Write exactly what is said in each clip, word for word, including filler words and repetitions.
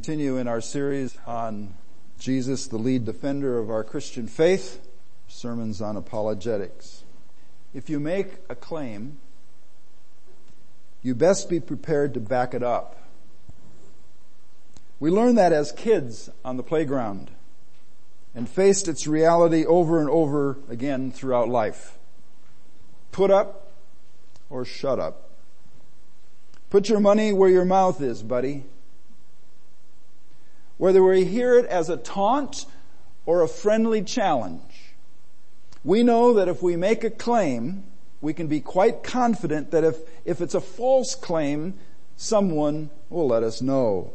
continue in our series on Jesus, the lead defender of our Christian faith, sermons on apologetics. If you make a claim, you best be prepared to back it up. We learned that as kids on the playground and faced its reality over and over again throughout life. Put up or shut up. Put your money where your mouth is, buddy. Whether we hear it as a taunt or a friendly challenge, we know that if we make a claim, we can be quite confident that if, if it's a false claim, someone will let us know.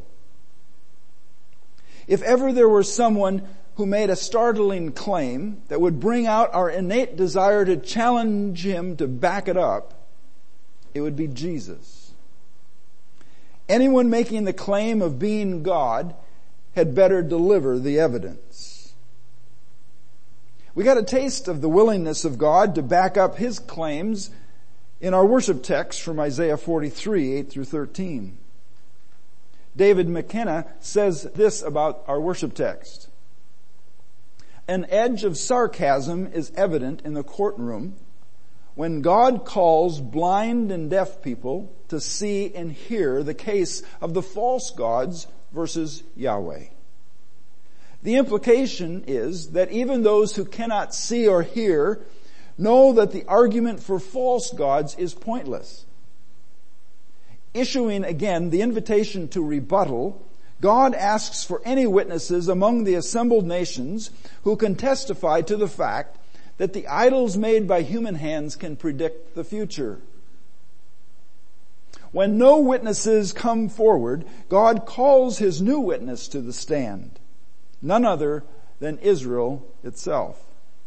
If ever there were someone who made a startling claim that would bring out our innate desire to challenge him to back it up, it would be Jesus. Anyone making the claim of being God had better deliver the evidence. We got a taste of the willingness of God to back up His claims in our worship text from Isaiah forty-three, eight through thirteen. David McKenna says this about our worship text. An edge of sarcasm is evident in the courtroom when God calls blind and deaf people to see and hear the case of the false gods versus Yahweh. The implication is that even those who cannot see or hear know that the argument for false gods is pointless. Issuing again the invitation to rebuttal, God asks for any witnesses among the assembled nations who can testify to the fact that the idols made by human hands can predict the future. When no witnesses come forward, God calls His new witness to the stand, none other than Israel itself.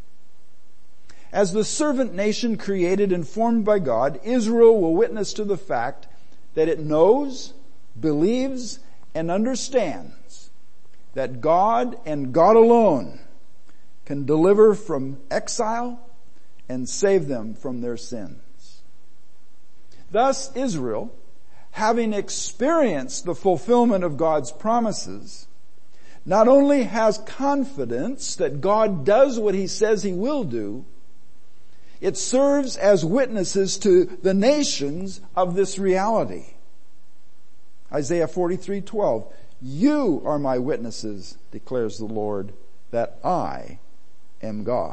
As the servant nation created and formed by God, Israel will witness to the fact that it knows, believes, and understands that God and God alone can deliver from exile and save them from their sins. Thus, Israel, having experienced the fulfillment of God's promises, not only has confidence that God does what He says He will do, it serves as witnesses to the nations of this reality. Isaiah forty-three twelve, you are my witnesses, declares the Lord, that I am God.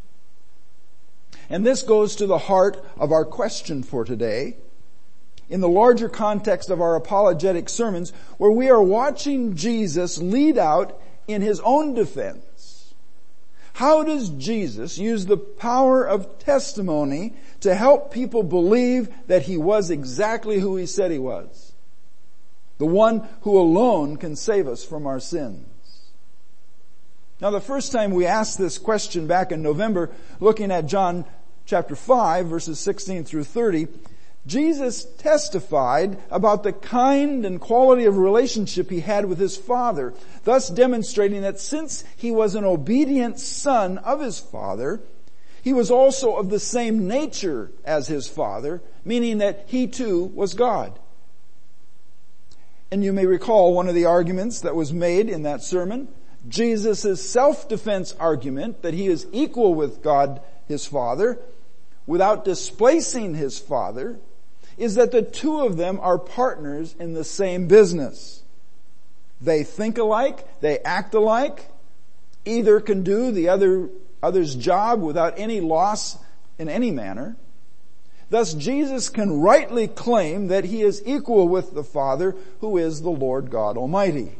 And this goes to the heart of our question for today, in the larger context of our apologetic sermons, where we are watching Jesus lead out in His own defense. How does Jesus use the power of testimony to help people believe that He was exactly who He said He was? The one who alone can save us from our sins. Now, the first time we asked this question back in November, looking at John chapter five, verses sixteen through thirty, Jesus testified about the kind and quality of relationship He had with His Father, thus demonstrating that since He was an obedient Son of His Father, He was also of the same nature as His Father, meaning that He too was God. And you may recall one of the arguments that was made in that sermon, Jesus' self-defense argument that He is equal with God, His Father, without displacing His Father, is that the two of them are partners in the same business. They think alike, they act alike, either can do the other other's job without any loss in any manner. Thus, Jesus can rightly claim that He is equal with the Father, who is the Lord God Almighty.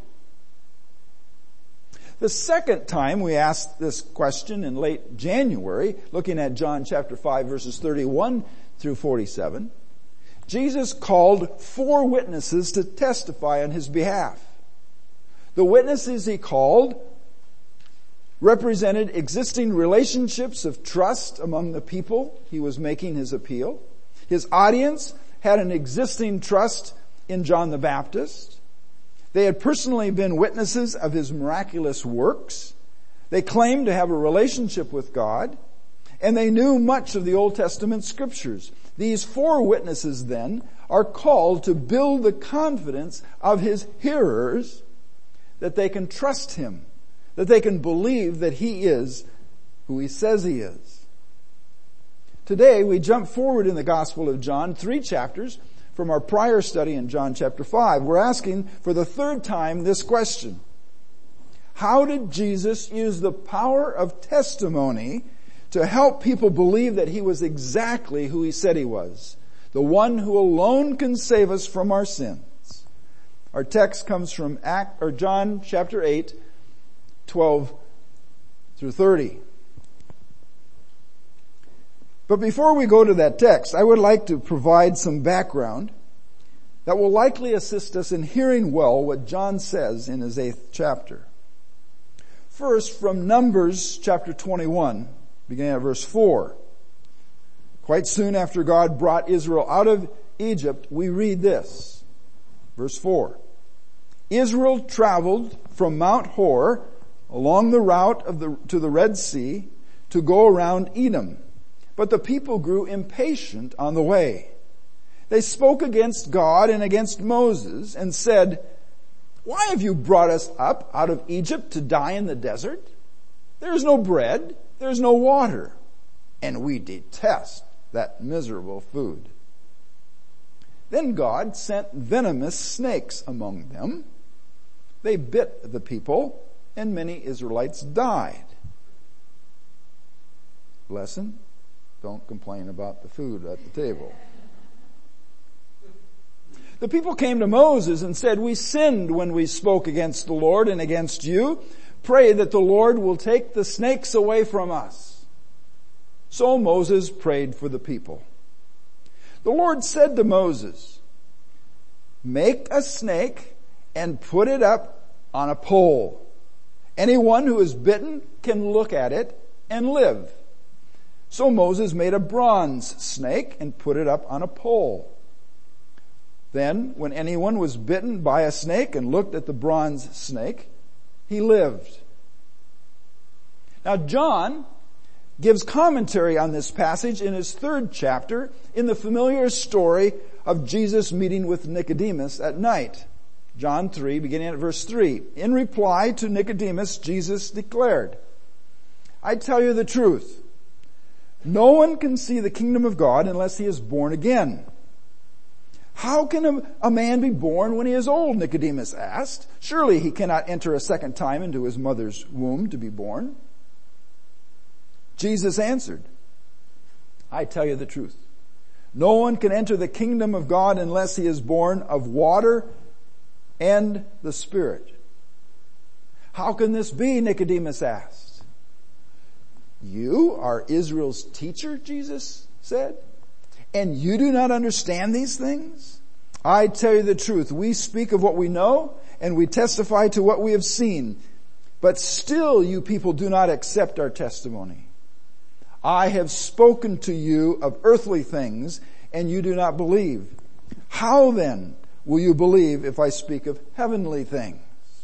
The second time we asked this question in late January, looking at John chapter five, verses thirty-one through forty-seven, Jesus called four witnesses to testify on His behalf. The witnesses He called represented existing relationships of trust among the people He was making His appeal. His audience had an existing trust in John the Baptist. They had personally been witnesses of His miraculous works. They claimed to have a relationship with God, and they knew much of the Old Testament scriptures. These four witnesses then are called to build the confidence of His hearers that they can trust Him, that they can believe that He is who He says He is. Today we jump forward in the Gospel of John, three chapters from our prior study in John chapter five. We're asking for the third time this question. How did Jesus use the power of testimony to help people believe that He was exactly who He said He was? The one who alone can save us from our sins. Our text comes from Act, or John chapter eight, twelve through thirty. But before we go to that text, I would like to provide some background that will likely assist us in hearing well what John says in his eighth chapter. First, from Numbers chapter twenty-one, beginning at verse four. Quite soon after God brought Israel out of Egypt, we read this. Verse four. Israel traveled from Mount Hor along the route of the, to the Red Sea to go around Edom. But the people grew impatient on the way. They spoke against God and against Moses and said, "Why have you brought us up out of Egypt to die in the desert? There is no bread, there is no water, and we detest that miserable food." Then God sent venomous snakes among them. They bit the people, and many Israelites died. Lesson: don't complain about the food at the table. The people came to Moses and said, "We sinned when we spoke against the Lord and against you. Pray that the Lord will take the snakes away from us." So Moses prayed for the people. The Lord said to Moses, "Make a snake and put it up on a pole. Anyone who is bitten can look at it and live." So Moses made a bronze snake and put it up on a pole. Then, when anyone was bitten by a snake and looked at the bronze snake, he lived. Now, John gives commentary on this passage in his third chapter in the familiar story of Jesus meeting with Nicodemus at night. John three, beginning at verse three. In reply to Nicodemus, Jesus declared, "I tell you the truth. No one can see the kingdom of God unless he is born again." "How can a, a man be born when he is old?" Nicodemus asked. "Surely he cannot enter a second time into his mother's womb to be born." Jesus answered, "I tell you the truth. No one can enter the kingdom of God unless he is born of water and the Spirit." "How can this be?" Nicodemus asked. "You are Israel's teacher," Jesus said, "and you do not understand these things? I tell you the truth. We speak of what we know, and we testify to what we have seen. But still you people do not accept our testimony. I have spoken to you of earthly things, and you do not believe. How then will you believe if I speak of heavenly things?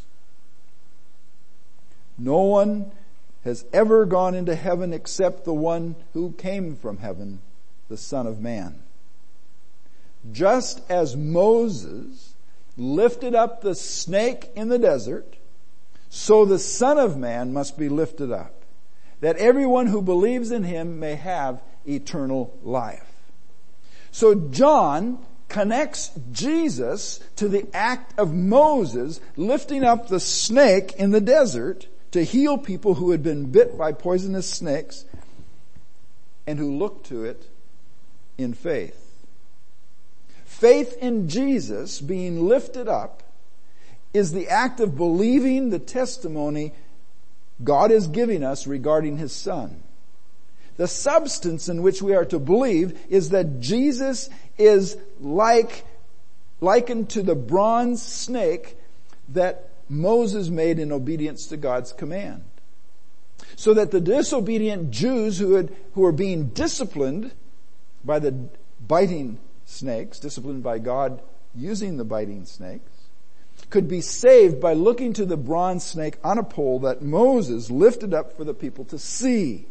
No one has ever gone into heaven except the one who came from heaven, the Son of Man. Just as Moses lifted up the snake in the desert, so the Son of Man must be lifted up, that everyone who believes in him may have eternal life." So John connects Jesus to the act of Moses lifting up the snake in the desert to heal people who had been bit by poisonous snakes and who looked to it in faith. Faith in Jesus being lifted up is the act of believing the testimony God is giving us regarding His Son. The substance in which we are to believe is that Jesus is like, likened to the bronze snake that Moses made in obedience to God's command. So that the disobedient Jews who had, who were being disciplined by the biting snakes, disciplined by God using the biting snakes, could be saved by looking to the bronze snake on a pole that Moses lifted up for the people to see.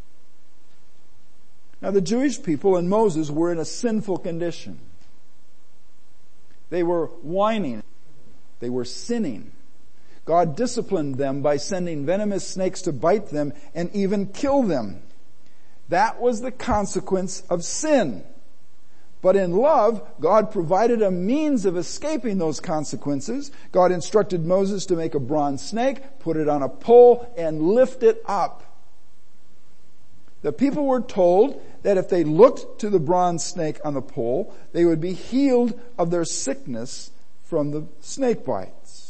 Now the Jewish people and Moses were in a sinful condition. They were whining. They were sinning. God disciplined them by sending venomous snakes to bite them and even kill them. That was the consequence of sin. But in love, God provided a means of escaping those consequences. God instructed Moses to make a bronze snake, put it on a pole, and lift it up. The people were told that if they looked to the bronze snake on the pole, they would be healed of their sickness from the snake bites.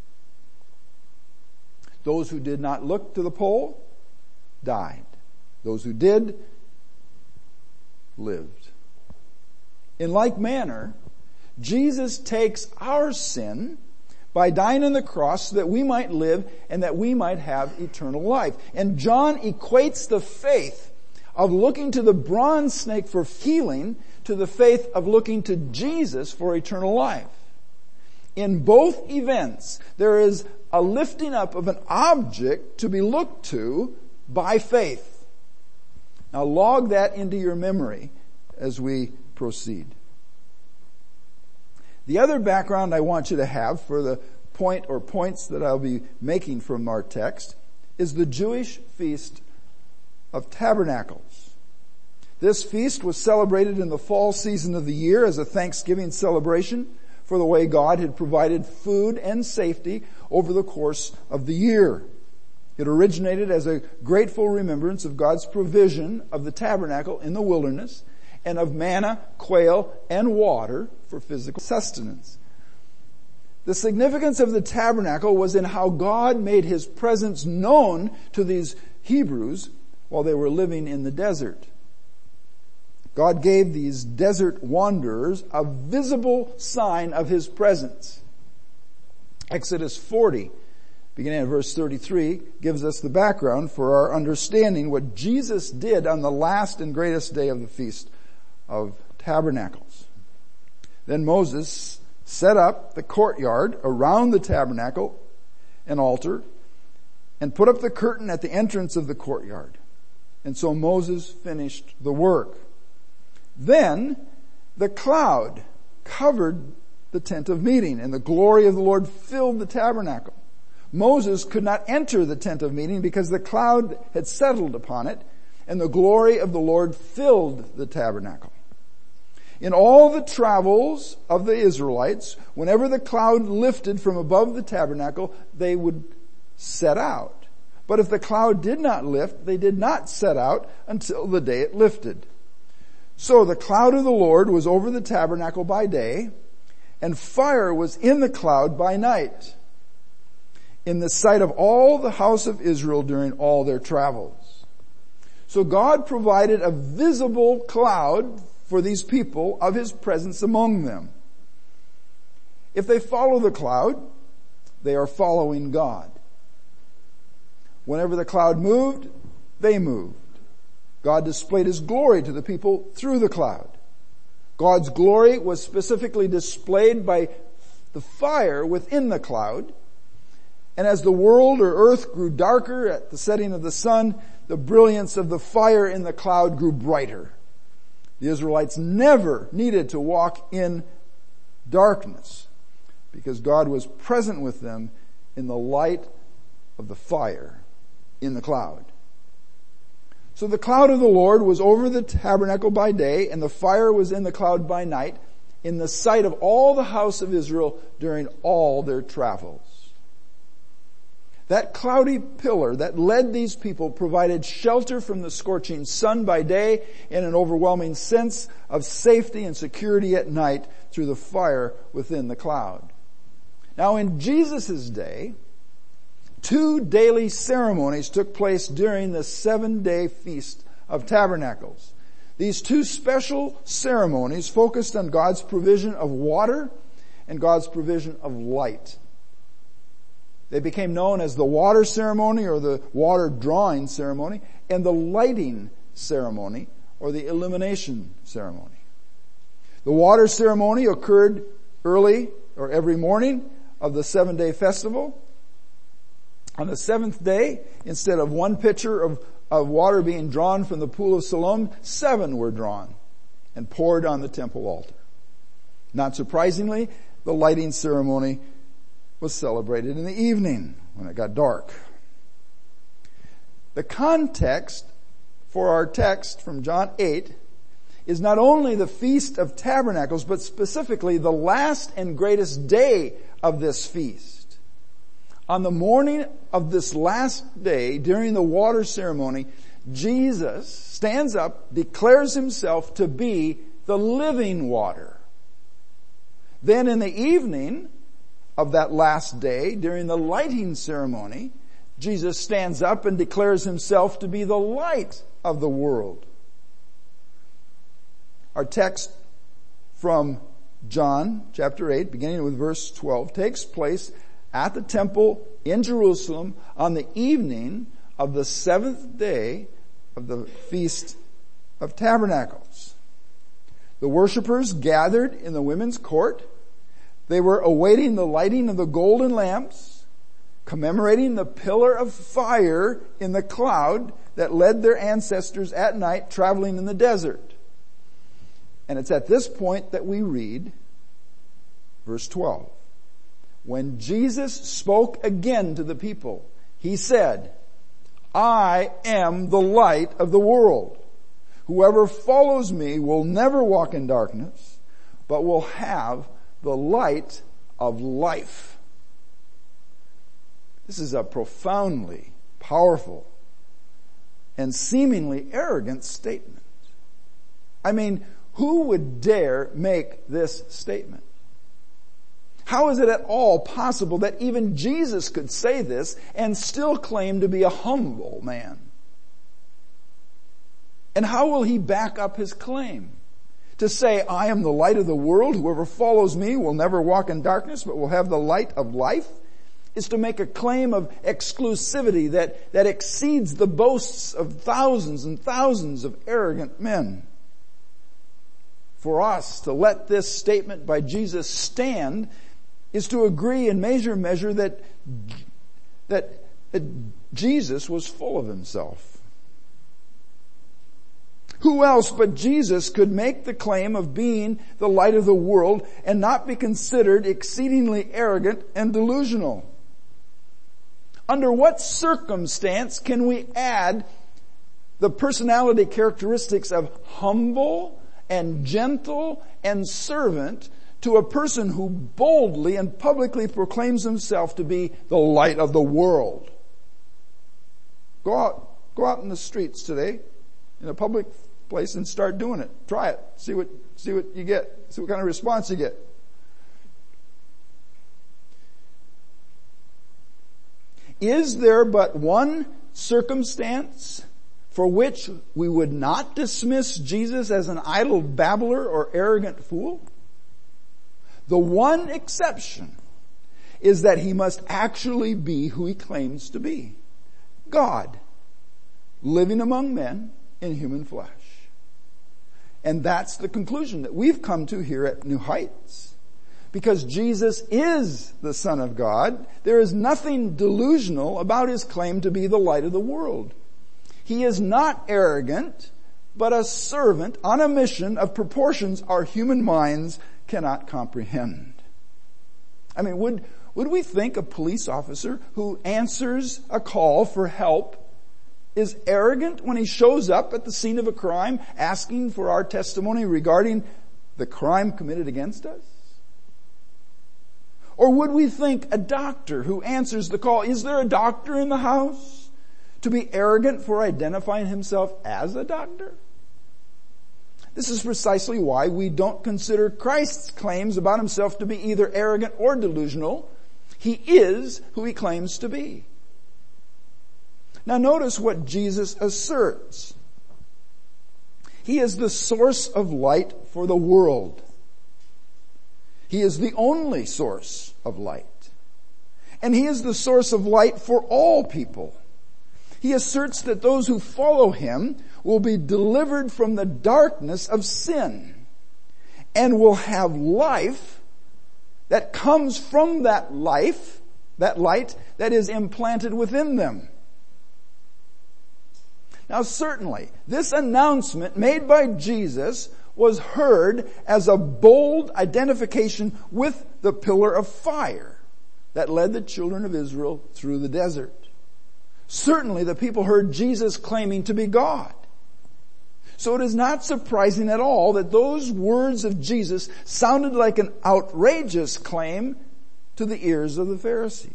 Those who did not look to the pole died. Those who did lived. In like manner, Jesus takes our sin by dying on the cross so that we might live and that we might have eternal life. And John equates the faith of looking to the bronze snake for healing to the faith of looking to Jesus for eternal life. In both events, there is a lifting up of an object to be looked to by faith. Now log that into your memory as we proceed. The other background I want you to have for the point or points that I'll be making from our text is the Jewish Feast of Tabernacles. This feast was celebrated in the fall season of the year as a Thanksgiving celebration for the way God had provided food and safety over the course of the year. It originated as a grateful remembrance of God's provision of the tabernacle in the wilderness and of manna, quail, and water for physical sustenance. The significance of the tabernacle was in how God made His presence known to these Hebrews while they were living in the desert. God gave these desert wanderers a visible sign of His presence. Exodus forty, beginning at verse thirty-three, gives us the background for our understanding what Jesus did on the last and greatest day of the Feast of Tabernacles. Then Moses set up the courtyard around the tabernacle, an altar, and put up the curtain at the entrance of the courtyard. And so Moses finished the work. Then the cloud covered the tent of meeting, and the glory of the Lord filled the tabernacle. Moses could not enter the tent of meeting because the cloud had settled upon it, and the glory of the Lord filled the tabernacle. In all the travels of the Israelites, whenever the cloud lifted from above the tabernacle, they would set out. But if the cloud did not lift, they did not set out until the day it lifted. So the cloud of the Lord was over the tabernacle by day, and fire was in the cloud by night, in the sight of all the house of Israel during all their travels. So God provided a visible cloud for these people of His presence among them. If they follow the cloud, they are following God. Whenever the cloud moved, they moved. God displayed His glory to the people through the cloud. God's glory was specifically displayed by the fire within the cloud. And as the world or earth grew darker at the setting of the sun, the brilliance of the fire in the cloud grew brighter. The Israelites never needed to walk in darkness because God was present with them in the light of the fire in the cloud. So the cloud of the Lord was over the tabernacle by day, and the fire was in the cloud by night, in the sight of all the house of Israel during all their travels. That cloudy pillar that led these people provided shelter from the scorching sun by day and an overwhelming sense of safety and security at night through the fire within the cloud. Now in Jesus' day, two daily ceremonies took place during the seven-day Feast of Tabernacles. These two special ceremonies focused on God's provision of water and God's provision of light. They became known as the water ceremony or the water drawing ceremony and the lighting ceremony or the illumination ceremony. The water ceremony occurred early or every morning of the seven-day festival. On the seventh day, instead of one pitcher of, of water being drawn from the pool of Siloam, seven were drawn and poured on the temple altar. Not surprisingly, the lighting ceremony was celebrated in the evening when it got dark. The context for our text from John eight is not only the Feast of Tabernacles, but specifically the last and greatest day of this feast. On the morning of this last day, during the water ceremony, Jesus stands up, declares himself to be the living water. Then in the evening of that last day, during the lighting ceremony, Jesus stands up and declares himself to be the light of the world. Our text from John chapter eight, beginning with verse twelve, takes place at the temple in Jerusalem on the evening of the seventh day of the Feast of Tabernacles. The worshipers gathered in the women's court. They were awaiting the lighting of the golden lamps, commemorating the pillar of fire in the cloud that led their ancestors at night traveling in the desert. And it's at this point that we read verse twelve. When Jesus spoke again to the people, he said, I am the light of the world. Whoever follows me will never walk in darkness, but will have the light of life. This is a profoundly powerful and seemingly arrogant statement. I mean, who would dare make this statement? How is it at all possible that even Jesus could say this and still claim to be a humble man? And how will he back up his claim? To say, I am the light of the world, whoever follows me will never walk in darkness, but will have the light of life, is to make a claim of exclusivity that, that exceeds the boasts of thousands and thousands of arrogant men. For us to let this statement by Jesus stand is to agree in major measure that, that, that Jesus was full of himself. Who else but Jesus could make the claim of being the light of the world and not be considered exceedingly arrogant and delusional? Under what circumstance can we add the personality characteristics of humble and gentle and servant to a person who boldly and publicly proclaims himself to be the light of the world? Go out, go out in the streets today, in a public place, and start doing it. Try it. See what, see what you get. See what kind of response you get. Is there but one circumstance for which we would not dismiss Jesus as an idle babbler or arrogant fool? The one exception is that he must actually be who he claims to be. God, living among men in human flesh. And that's the conclusion that we've come to here at New Heights. Because Jesus is the Son of God, there is nothing delusional about his claim to be the light of the world. He is not arrogant, but a servant on a mission of proportions our human minds cannot comprehend. I mean, would, would we think a police officer who answers a call for help is arrogant when he shows up at the scene of a crime asking for our testimony regarding the crime committed against us? Or would we think a doctor who answers the call, is there a doctor in the house, to be arrogant for identifying himself as a doctor? This is precisely why we don't consider Christ's claims about himself to be either arrogant or delusional. He is who he claims to be. Now notice what Jesus asserts. He is the source of light for the world. He is the only source of light. And he is the source of light for all people. He asserts that those who follow him will be delivered from the darkness of sin and will have life that comes from that life, that light that is implanted within them. Now certainly, this announcement made by Jesus was heard as a bold identification with the pillar of fire that led the children of Israel through the desert. Certainly the people heard Jesus claiming to be God. So it is not surprising at all that those words of Jesus sounded like an outrageous claim to the ears of the Pharisees.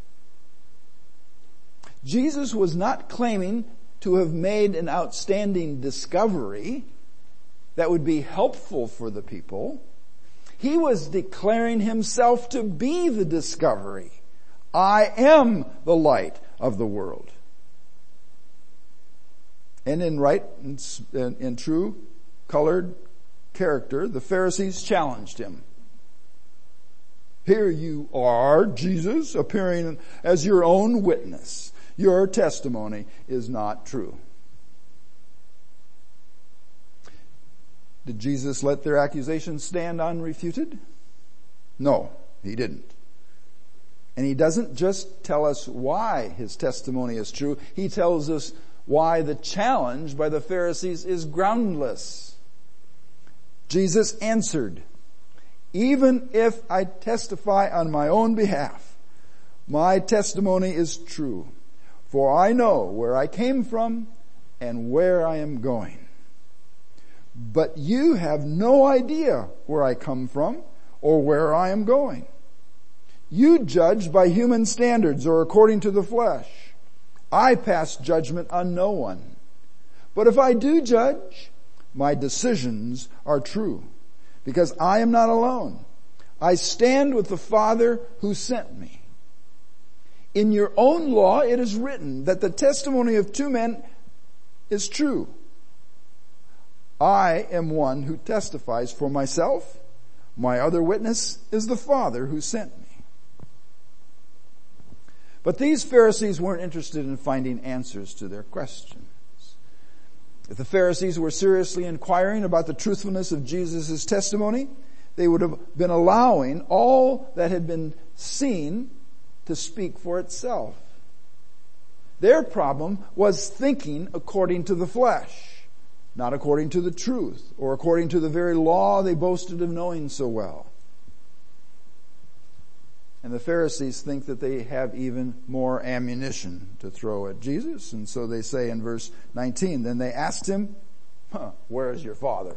Jesus was not claiming to have made an outstanding discovery that would be helpful for the people. He was declaring himself to be the discovery. I am the light of the world. And in right and in, in true colored character, the Pharisees challenged him. Here you are, Jesus, appearing as your own witness. Your testimony is not true. Did Jesus let their accusations stand unrefuted? No, he didn't. And he doesn't just tell us why his testimony is true. He tells us why the challenge by the Pharisees is groundless. Jesus answered, even if I testify on my own behalf, my testimony is true. For I know where I came from and where I am going. But you have no idea where I come from or where I am going. You judge by human standards or according to the flesh. I pass judgment on no one. But if I do judge, my decisions are true, because I am not alone. I stand with the Father who sent me. In your own law it is written that the testimony of two men is true. I am one who testifies for myself. My other witness is the Father who sent me. But these Pharisees weren't interested in finding answers to their questions. If the Pharisees were seriously inquiring about the truthfulness of Jesus' testimony, they would have been allowing all that had been seen to speak for itself. Their problem was thinking according to the flesh, not according to the truth, or according to the very law they boasted of knowing so well. And the Pharisees think that they have even more ammunition to throw at Jesus. And so they say in verse nineteen, then they asked him, huh, where is your Father?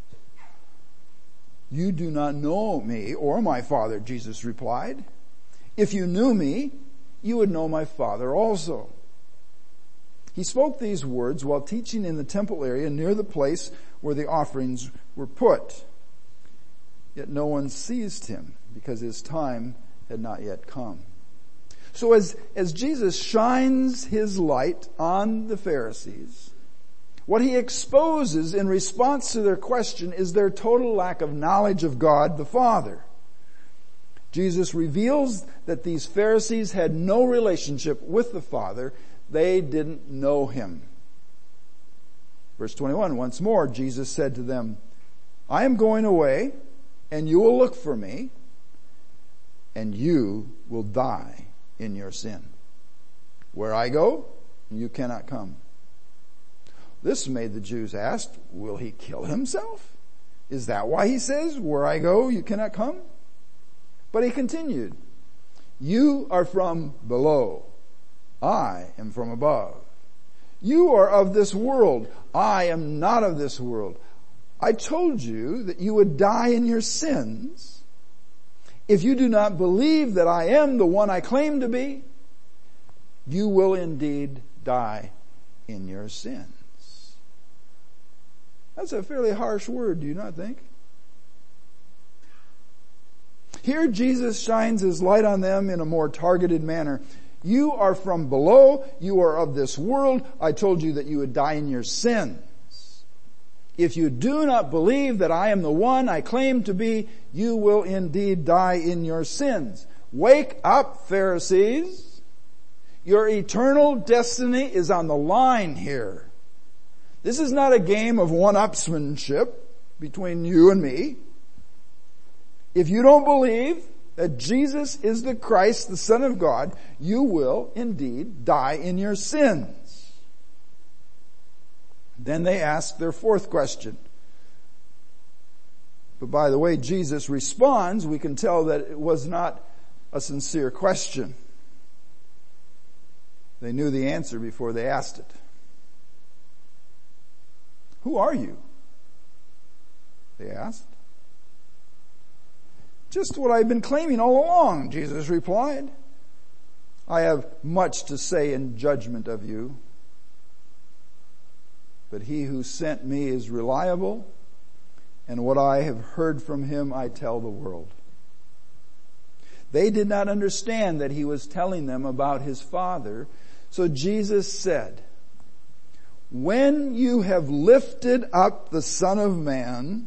You do not know me or my Father, Jesus replied. If you knew me, you would know my Father also. He spoke these words while teaching in the temple area near the place where the offerings were put. Yet no one seized him because his time had not yet come. So as, as Jesus shines his light on the Pharisees, what he exposes in response to their question is their total lack of knowledge of God the Father. Jesus reveals that these Pharisees had no relationship with the Father. They didn't know him. Verse twenty-one, once more, Jesus said to them, I am going away, and you will look for me, and you will die in your sin. Where I go, you cannot come. This made the Jews ask, will he kill himself? Is that why he says, where I go, you cannot come? But he continued, you are from below. I am from above. You are of this world. I am not of this world. I told you that you would die in your sins. If you do not believe that I am the one I claim to be, you will indeed die in your sins. That's a fairly harsh word, do you not think? Here Jesus shines his light on them in a more targeted manner. You are from below. You are of this world. I told you that you would die in your sins. If you do not believe that I am the one I claim to be, you will indeed die in your sins. Wake up, Pharisees. Your eternal destiny is on the line here. This is not a game of one-upsmanship between you and me. If you don't believe that Jesus is the Christ, the Son of God, you will indeed die in your sins. Then they ask their fourth question. But by the way Jesus responds, we can tell that it was not a sincere question. They knew the answer before they asked it. Who are you? They asked. Just what I've been claiming all along, Jesus replied. I have much to say in judgment of you, but he who sent me is reliable, and what I have heard from him I tell the world. They did not understand that he was telling them about his Father, so Jesus said, when you have lifted up the Son of Man,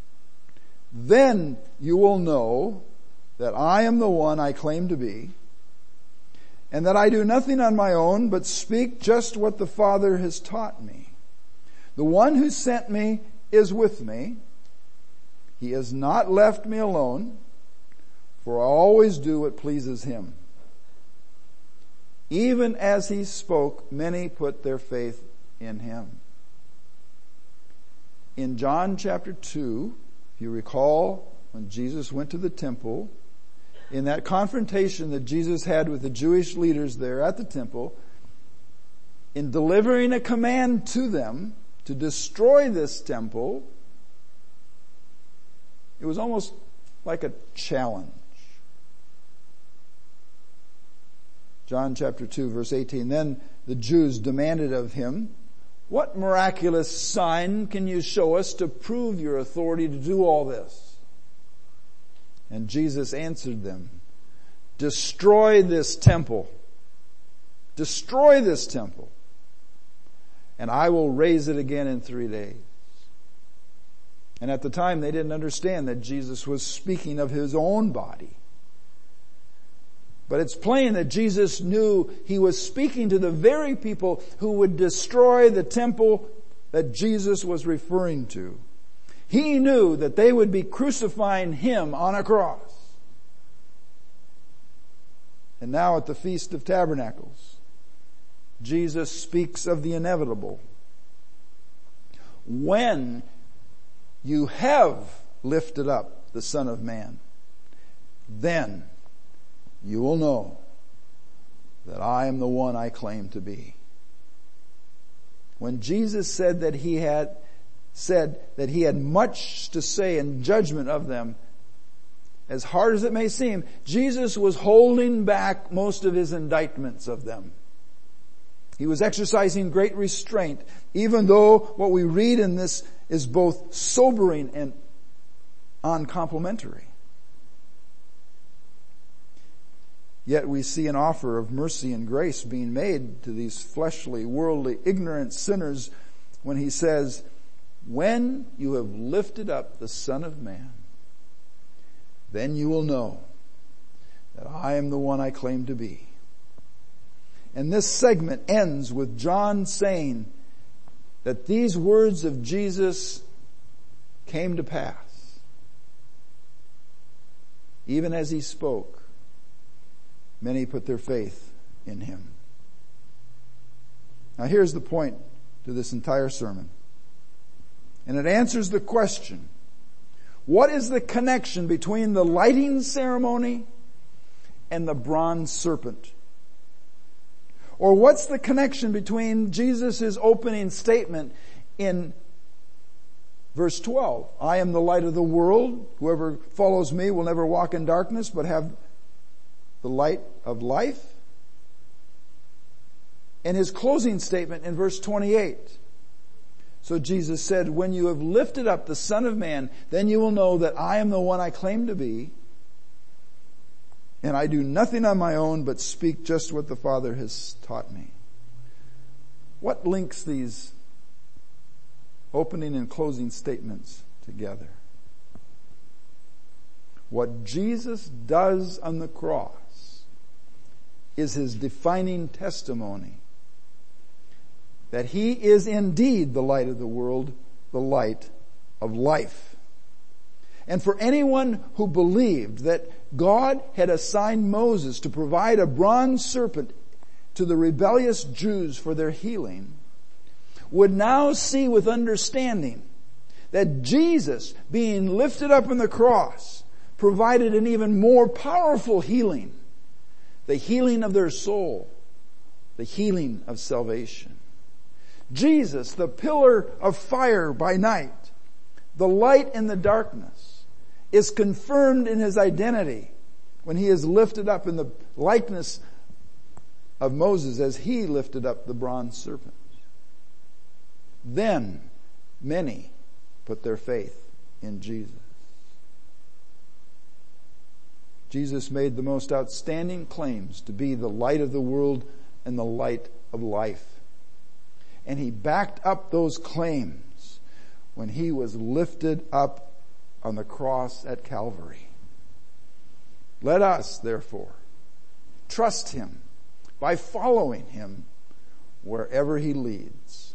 then you will know that I am the one I claim to be, and that I do nothing on my own, but speak just what the Father has taught me. The one who sent me is with me. He has not left me alone, for I always do what pleases him. Even as he spoke, many put their faith in him. In John chapter two, if you recall, when Jesus went to the temple, in that confrontation that Jesus had with the Jewish leaders there at the temple, in delivering a command to them to destroy this temple, it was almost like a challenge. John chapter two, verse eighteen, then the Jews demanded of him, what miraculous sign can you show us to prove your authority to do all this? And Jesus answered them, destroy this temple. Destroy this temple. And I will raise it again in three days. And at the time they didn't understand that Jesus was speaking of his own body. But it's plain that Jesus knew he was speaking to the very people who would destroy the temple that Jesus was referring to. He knew that they would be crucifying him on a cross. And now at the Feast of Tabernacles, Jesus speaks of the inevitable. When you have lifted up the Son of Man, then you will know that I am the one I claim to be. When Jesus said that he had said that he had much to say in judgment of them, as hard as it may seem, Jesus was holding back most of his indictments of them. He was exercising great restraint, even though what we read in this is both sobering and uncomplimentary. Yet we see an offer of mercy and grace being made to these fleshly, worldly, ignorant sinners when he says, when you have lifted up the Son of Man, then you will know that I am the one I claim to be. And this segment ends with John saying that these words of Jesus came to pass. Even as he spoke, many put their faith in him. Now here's the point to this entire sermon. And it answers the question, what is the connection between the lighting ceremony and the bronze serpent? Or what's the connection between Jesus' opening statement in verse twelve? I am the light of the world. Whoever follows me will never walk in darkness, but have the light of life. And his closing statement in verse twenty-eight. So Jesus said, when you have lifted up the Son of Man, then you will know that I am the one I claim to be. And I do nothing on my own, but speak just what the Father has taught me. What links these opening and closing statements together? What Jesus does on the cross is his defining testimony that he is indeed the light of the world, the light of life. And for anyone who believed that God had assigned Moses to provide a bronze serpent to the rebellious Jews for their healing, would now see with understanding that Jesus, being lifted up on the cross, provided an even more powerful healing. The healing of their soul. The healing of salvation. Jesus, the pillar of fire by night, the light in the darkness, is confirmed in his identity when he is lifted up in the likeness of Moses as he lifted up the bronze serpent. Then many put their faith in Jesus. Jesus made the most outstanding claims to be the light of the world and the light of life. And he backed up those claims when he was lifted up on the cross at Calvary. Let us, therefore, trust him by following him wherever he leads.